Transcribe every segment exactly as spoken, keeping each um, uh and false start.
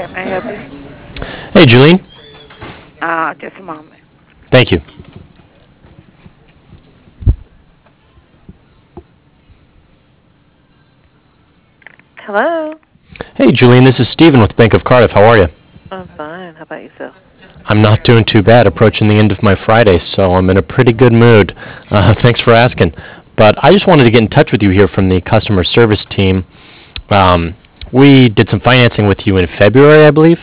May I help you? Hey, Julian. Uh, just a moment. Thank you. Hello. Hey, Julian. This is Steven with Bank of Cardiff. How are you? I'm fine. How about yourself? I'm not doing too bad. Approaching the end of my Friday, so I'm in a pretty good mood. Uh, thanks for asking. But I just wanted to get in touch with you here from the customer service team. Um, we did some financing with you in February, I believe.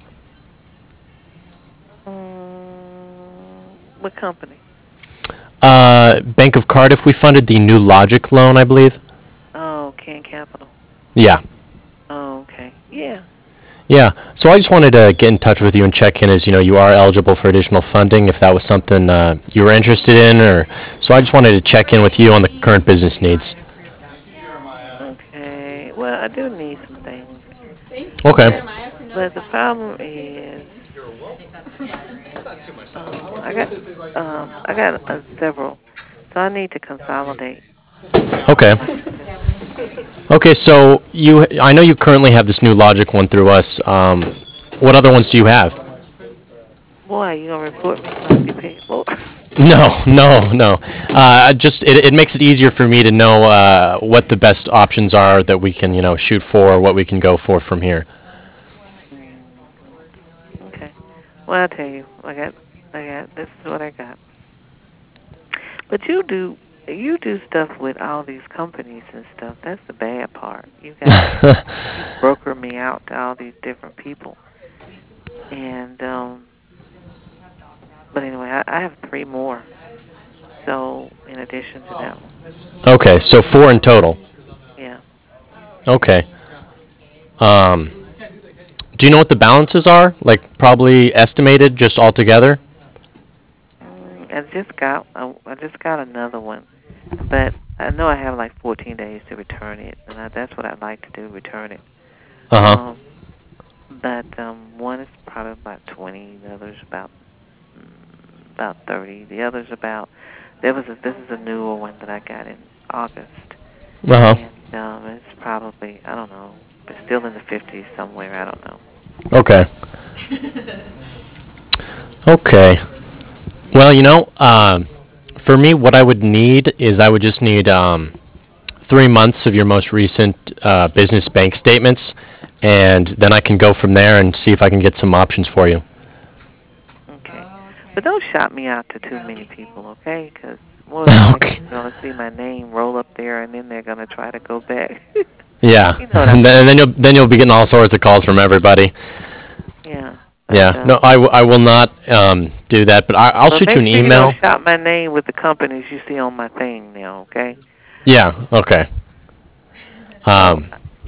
Mm, what company? Uh, Bank of Cardiff. We funded the New Logic loan, I believe. Oh, Ken Capital. Yeah. Oh, okay. Yeah. Yeah. So I just wanted to get in touch with you and check in as you know you are eligible for additional funding if that was something uh, you were interested in, or so I just wanted to check in with you on the current business needs. Okay. Well, I do need some things, Okay. but but the problem is, um, I got um, I got uh, several, so I need to consolidate Okay. my business. Okay. So you, I know you currently have this new Logic one through us. Um, what other ones do you have? Boy, you gonna report me so I can get paid more? No, no, no. Uh, just it, it makes it easier for me to know uh, what the best options are that we can, you know, shoot for, what we can go for from here. Mm, okay. Well, I'll tell you. I got I got. This is what I got. But you do you do stuff with all these companies and stuff. That's the bad part. You got you broker me out to all these different people. And um but anyway, I, I have three more. So in addition to that one. Okay, so four in total. Yeah. Okay. Um, do you know what the balances are? Like probably estimated just altogether? Mm, I just got I, I just got another one. But I know I have like fourteen days to return it, and I, that's what I'd like to do, return it. Uh huh. Um but um one is probably about twenty, the other's about mm, about thirty. The other's about there was a, this is a newer one that I got in August, Uh and um, it's probably I don't know, it's still in the fifties somewhere. I don't know. huh. Okay. Okay. Well, you know, um, for me, what I would need is I would just need um, three months of your most recent uh, business bank statements, and then I can go from there and see if I can get some options for you. Okay, but don't shop me out to too many people, okay? Because more than likely Okay. you're gonna see my name roll up there, and then they're gonna try to go back. Yeah, You know what I and then, mean? and then you'll then you'll be getting all sorts of calls from everybody. Yeah, but Yeah, no, um, I, w- I will not um, do that, but I, I'll but shoot you make an sure you don't email. shop my name with the companies you see on my thing now, okay? Yeah, okay. So Um,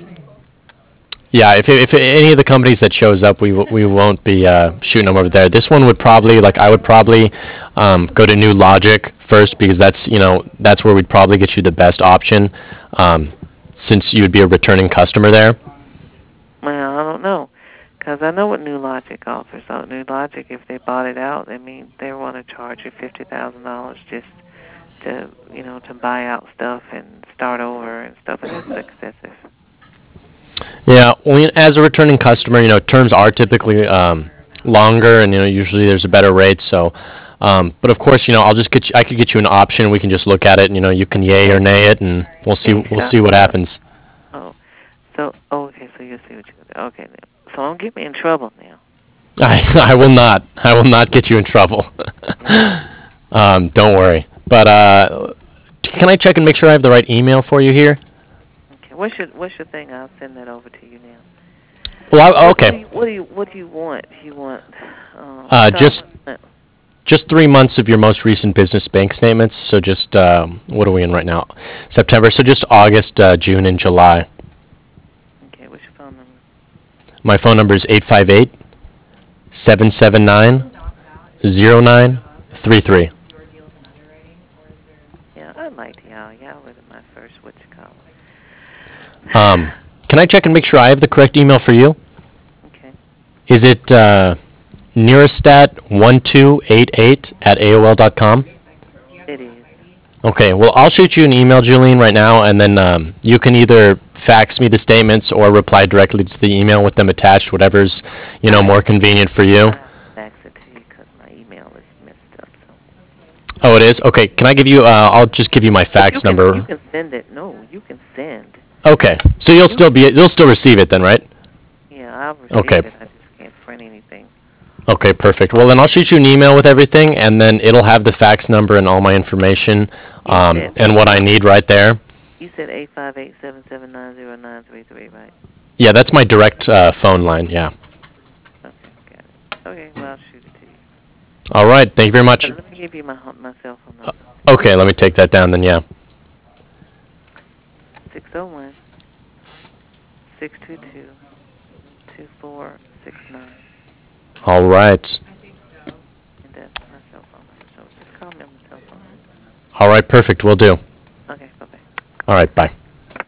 yeah, if, if any of the companies that shows up, we, w- we won't be uh, shooting them over there. This one would probably, like, I would probably um, go to New Logic first because that's, you know, that's where we'd probably get you the best option um, since you'd be a returning customer there. well, I don't know. Because I know what New Logic offers. So New Logic, if they bought it out, I mean, they want to charge you fifty thousand dollars just to, you know, to buy out stuff and start over and stuff, and it's excessive. Yeah, well, as a returning customer, you know, terms are typically um, longer, and you know, usually there's a better rate. So, um, but of course, you know, I'll just get you, I could get you an option. We can just look at it, and you know, you can yay or Hey, nay it, and we'll see hey, we'll shop see what me up. happens. Oh, so oh, okay, so you see what you okay now. So don't get me in trouble now. I I will not I will not get you in trouble. Yeah. um, don't worry. But uh, can I check and make sure I have the right email for you here? Okay. What's your what's your thing? I'll send that over to you now. Well, I, What what okay. do you what do you what do you want? You want um Uh, start just with uh, just three months of your most recent business bank statements. So just um, what are we in right now? September. So just August, uh, June, and July. okay, what's your phone number? My phone number is eight five eight seven seven nine zero nine three three. Yeah, I liked y'all. Y'all were my first what you call Um, it. can I check and make sure I have the correct email for you? Okay. Is it uh, nearostat one two eight eight at A O L dot com? It is. Okay, well, I'll shoot you an email, Julian, right now, and then um, you can either fax me the statements or reply directly to the email with them attached, whatever's, you know, more convenient for you. I fax it to you because my email is messed up. So. Oh, it is? Okay, can I give you, uh, I'll just give you my But you fax can you number. can send it. No, you can send. Okay, so you'll You still be, you'll still receive it then, right? yeah, I'll receive Okay. it. I just can't print anything. Okay, perfect. Well, then I'll shoot you an email with everything, and then it'll have the fax number and all my information, You um, said and what I need right there. you said eight five eight seven seven nine zero nine three three, right? Yeah, that's my direct uh, phone line, yeah. Okay, got it. Okay, well I'll shoot it to you. All right, thank you very But much. let me give you my hu- my cell phone number. Okay, let me take that down then, yeah. Six zero one six two two two four six nine, All right. and that's my cell phone number. So just call me on my cell phone. All right, perfect, will do. Okay, bye bye. All right, bye.